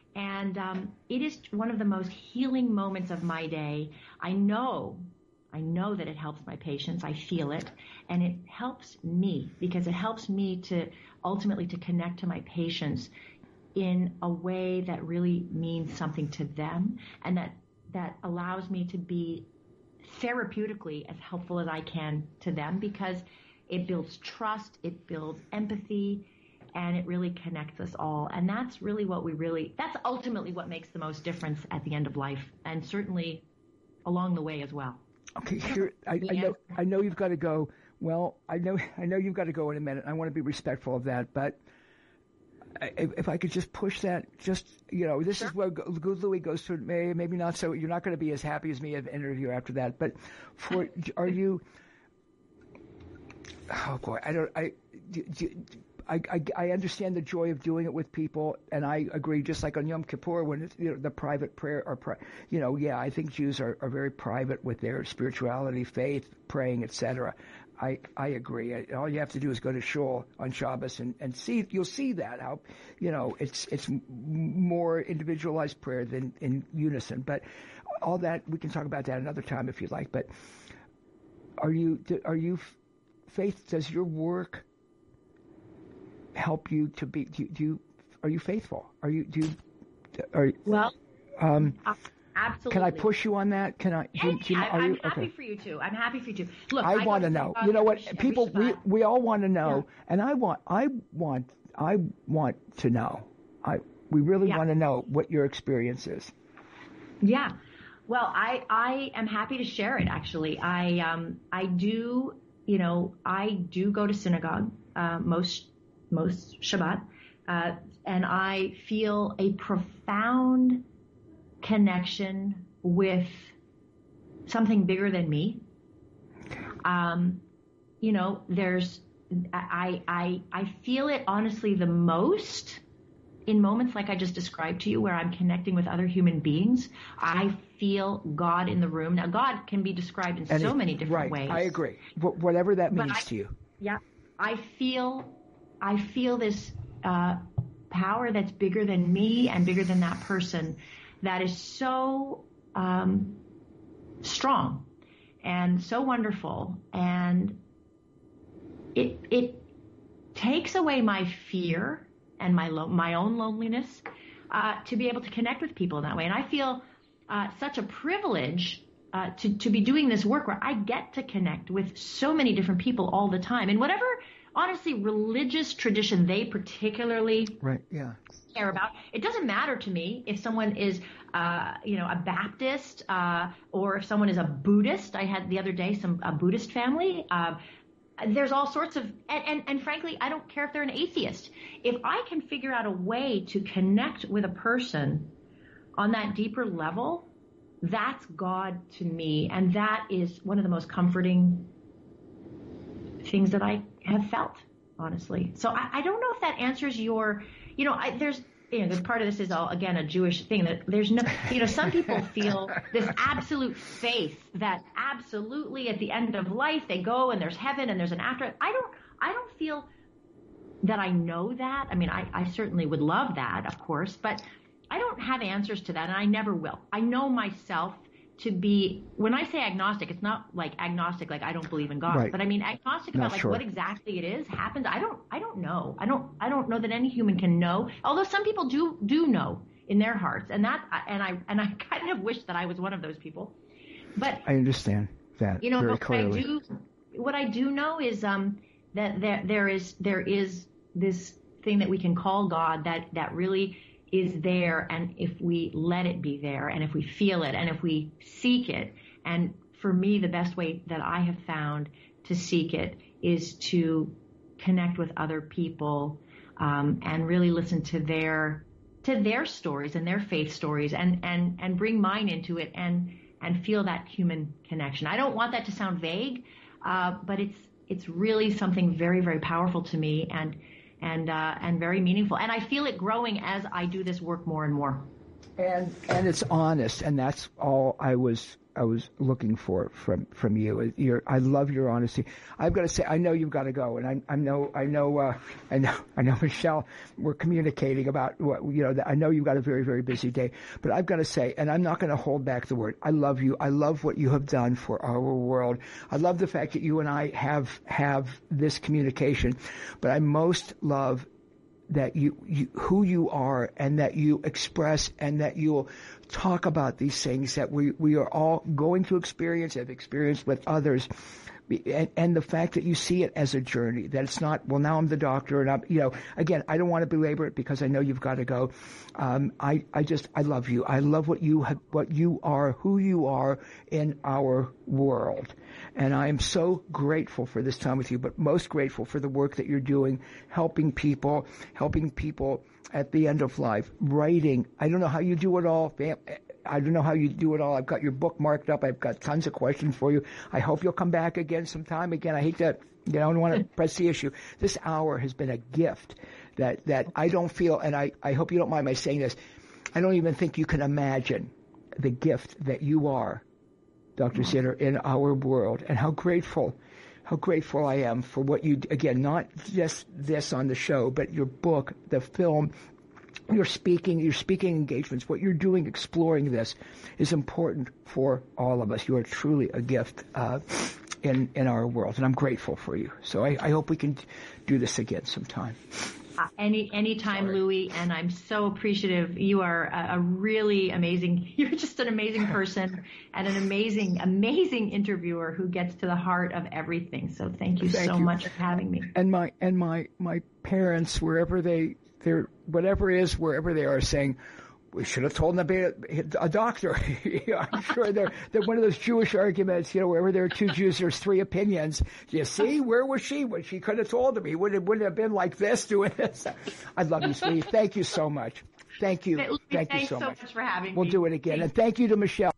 And um, it is one of the most healing moments of my day. I know, I know that it helps my patients. I feel it. And it helps me because it helps me to ultimately to connect to my patients in a way that really means something to them and that, that allows me to be therapeutically as helpful as I can to them because it builds trust, it builds empathy, and it really connects us all. And that's really what we really, that's ultimately what makes the most difference at the end of life and certainly along the way as well. Okay, here, I, I know I know you've got to go. Well, I know I know you've got to go in a minute. I want to be respectful of that, but if, if I could just push that, just, you know, this sure. is where Good Louie goes to, maybe, maybe not so, you're not going to be as happy as me at the interview after that, but for, are you, oh boy, I don't, I, do, do, I, I, I understand the joy of doing it with people, and I agree, just like on Yom Kippur, when it's, you know, the private prayer, or, pri- you know, yeah, I think Jews are, are very private with their spirituality, faith, praying, et cetera. I, I agree. I, all you have to do is go to shul on Shabbos and, and see, you'll see that, how, you know, it's, it's more individualized prayer than in unison. But all that, we can talk about that another time if you'd like. But are you, are you, Faith, does your work help you to be, do you, do you are you faithful? Are you, do you, are you, well, um, uh, absolutely. Can I push you on that? Can I? Yeah, do, do you, I, I'm you, happy okay. for you to. I'm happy for you to. Look, I, I want to know. You know what? People, we we all want to know, yeah. and I want, I want, I want to know. I we really yeah. want to know what your experience is. Yeah. Well, I I am happy to share it. Actually, I um I do. You know, I do go to synagogue uh, most most Shabbat, uh, and I feel a profound connection with something bigger than me. Um, you know, there's, I, I, I feel it honestly the most in moments like I just described to you where I'm connecting with other human beings. I feel God in the room. Now, God can be described in and so it, many different right, ways. I agree. Wh- whatever that means I, to you. Yeah. I feel, I feel this, uh, power that's bigger than me and bigger than that person that is so um, strong and so wonderful, and it it takes away my fear and my lo- my own loneliness uh, to be able to connect with people in that way. And I feel uh, such a privilege uh, to to be doing this work where I get to connect with so many different people all the time, and whatever honestly religious tradition they particularly right yeah. care about. It doesn't matter to me if someone is, uh, you know, a Baptist, uh, or if someone is a Buddhist. I had the other day some a Buddhist family. Uh, there's all sorts of, and, and, and frankly, I don't care if they're an atheist. If I can figure out a way to connect with a person on that deeper level, that's God to me, and that is one of the most comforting things that I have felt, honestly. So I, I don't know if that answers your, you know, I, there's, you know, this part of this is all, again, a Jewish thing that there's no, you know, some people feel this absolute faith that absolutely at the end of life they go and there's heaven and there's an after. I don't, I don't feel that I know that. I mean, I, I certainly would love that, of course, but I don't have answers to that, and I never will. I know myself to be, when I say agnostic, it's not like agnostic, like I don't believe in God, right. but I mean agnostic not about like sure. what exactly it is happens. I don't, I don't know. I don't, I don't know that any human can know. Although some people do, do know in their hearts, and that, and I, and I kind of wish that I was one of those people. But I understand that you know, very but clearly. What I do, what I do know is um, that there, there is, there is this thing that we can call God that that really is there, and if we let it be there, and if we feel it, and if we seek it, and for me, the best way that I have found to seek it is to connect with other people, um, and really listen to their to their stories and their faith stories, and and and bring mine into it, and and feel that human connection. I don't want that to sound vague, uh, but it's it's really something very, very powerful to me, and. and uh, and very meaningful. And I feel it growing as I do this work more and more. and and it's honest, and that's all I was I was looking for from from you. You're, I love your honesty. I've got to say, I know you've got to go, and I I know I know uh, I know I know Michelle. We're communicating about what you know. I know you've got a very very busy day, but I've got to say, and I'm not going to hold back the word. I love you. I love what you have done for our world. I love the fact that you and I have have this communication, but I most love that you, you, who you are, and that you express, and that you'll talk about these things that we, we are all going to experience, have experienced with others. And, and the fact that you see it as a journey, that it's not, well, now I'm the doctor, and I'm, you know, again, I don't want to belabor it because I know you've got to go. Um, I, I just, I love you. I love what you have, what you are, who you are in our world. And I am so grateful for this time with you, but most grateful for the work that you're doing, helping people, helping people at the end of life, writing. I don't know how you do it all. I don't know how you do it all. I've got your book marked up. I've got tons of questions for you. I hope you'll come back again sometime. Again, I hate to, you know, I don't want to press the issue. This hour has been a gift that, that I don't feel, and I, I hope you don't mind my saying this, I don't even think you can imagine the gift that you are, Doctor Sitter, in our world, and how grateful, how grateful I am for what you, again, not just this on the show, but your book, the film, your speaking, your speaking engagements, what you're doing, exploring this, is important for all of us. You are truly a gift uh, in in our world, and I'm grateful for you. So I, I hope we can do this again sometime. Uh, any anytime, Sorry. Louis, and I'm so appreciative. You are a, a really amazing. You're just an amazing person and an amazing, amazing interviewer who gets to the heart of everything. So thank you thank so you. much for having me. And my and my my parents, wherever they. They're, whatever it is, wherever they are, saying, we should have told them to be a, a doctor. I'm sure they're, they're one of those Jewish arguments, you know, wherever there are two Jews, there's three opinions. You see, where was she when she could have told me? Would it wouldn't have been like this, doing this? I love you, sweetie. Thank you so much. Thank you. Thank you so, so much. much for having we'll me. We'll do it again. Thanks. And thank you to Michelle.